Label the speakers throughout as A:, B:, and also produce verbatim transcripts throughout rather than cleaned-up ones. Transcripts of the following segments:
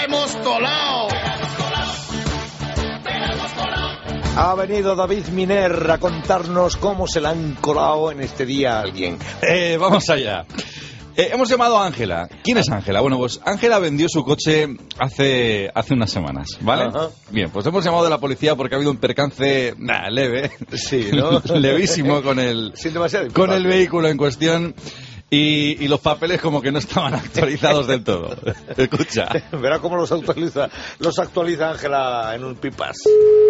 A: hemos colado.
B: Ha venido David Miner a contarnos cómo se la han colado en este día a alguien.
C: Eh, vamos allá. Eh, hemos llamado a Ángela. ¿Quién es Ángela? Bueno, pues Ángela vendió su coche hace hace unas semanas, ¿vale?
B: Ajá.
C: Bien, pues hemos llamado a la policía porque ha habido un percance, nah, leve,
B: Sí, ¿no?
C: levísimo con el,
B: Sin demasiado
C: con el
B: importante.
C: vehículo en cuestión y, y los papeles como que no estaban actualizados del todo. Escucha.
B: Verá cómo los actualiza, los actualiza Ángela en un pipas.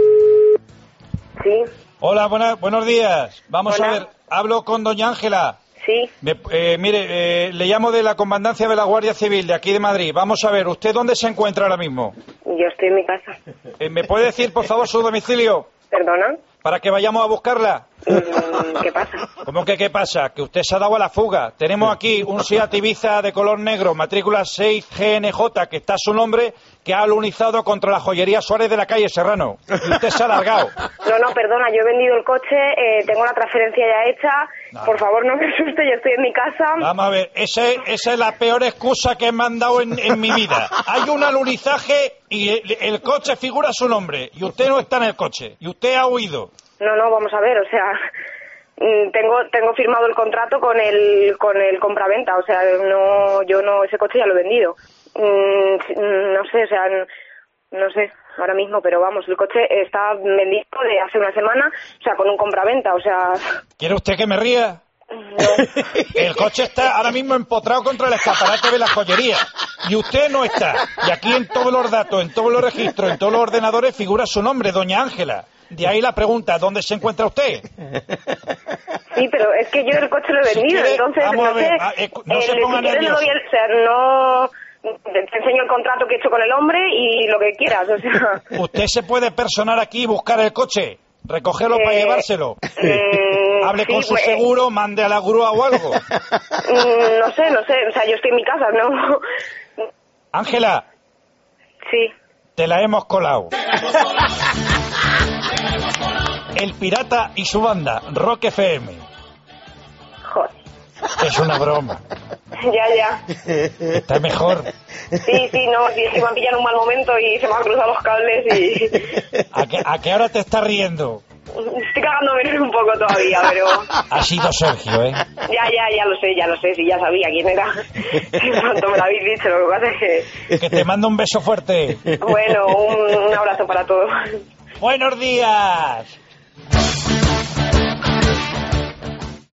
D: Sí,
E: Hola, buena- buenos días. Vamos
D: Hola.
E: a ver, hablo con doña Ángela.
D: sí.
E: Me- eh, mire, eh, le llamo de la Comandancia de la Guardia Civil de aquí de Madrid. Vamos a ver, ¿usted dónde se encuentra ahora mismo?
D: Yo estoy en mi casa.
E: Eh, ¿Me puede decir, por favor, su domicilio
D: ¿Perdona?
E: para que vayamos a buscarla?
D: Mm, ¿Qué pasa?
E: ¿Cómo que qué pasa? Que usted se ha dado a la fuga. Tenemos aquí un Seat Ibiza de color negro, matrícula seis G N J, que está a su nombre, que ha alunizado contra la joyería Suárez de la calle Serrano. Y usted se ha largado.
D: No, no, perdona, yo he vendido el coche, eh, tengo la transferencia ya hecha.
E: No.
D: Por favor, no me asuste, yo estoy en mi casa.
E: Vamos a ver, ese- esa es la peor excusa que me han dado en, en mi vida. Hay un alunizaje y el, el coche figura su nombre, y usted no está en el coche, y usted ha huido.
D: No, no, vamos a ver, o sea, mm, tengo tengo firmado el contrato con el con el compraventa, o sea, no, yo no, ese coche ya lo he vendido. Mm, no sé, o sea, n- no sé ahora mismo, pero vamos, el coche está vendido de hace una semana, o sea, con un compraventa, o sea,
E: ¿Quiere usted que me ría?
D: no.
E: El coche está ahora mismo empotrado contra el escaparate de la joyería, y usted no está. Y aquí en todos los datos, en todos los registros, en todos los ordenadores figura su nombre, doña Ángela. De ahí la pregunta, ¿dónde se encuentra usted?
D: Sí, pero es que yo el coche lo he
E: Si
D: vendido,
E: quiere,
D: entonces
E: vamos
D: no
E: a ver,
D: sé.
E: ah, eh, no se
D: eh,
E: ponga
D: si quieres le
E: nervioso.
D: doy el- o sea, no te enseño el contrato que he hecho con el hombre y lo que quieras, o sea.
E: Usted se puede personar aquí y buscar el coche, recogerlo
D: Eh,
E: para llevárselo.
D: mm,
E: Hable
D: sí,
E: con su
D: pues,
E: seguro, mande a la grúa o algo.
D: mm, no sé, no sé, o sea, yo estoy en mi casa, ¿no?
E: Ángela,
D: Sí.
E: te la hemos colado. El Pirata y su banda, Rock F M.
D: Joder.
E: Es una broma.
D: Ya, ya.
E: Está mejor.
D: Sí, sí, no, sí, es que me han pillado en un mal momento y se me han cruzado los cables y
E: ¿A qué, a qué hora te estás riendo?
D: estoy cagándome un poco todavía, pero
E: Ha sido Sergio, ¿eh?
D: ya, ya, ya lo sé, ya lo sé, sí, ya sabía quién era. En cuanto me lo habéis dicho, lo que pasa es
E: Que te mando un beso fuerte.
D: que, bueno, un, un abrazo para todos.
E: Buenos días.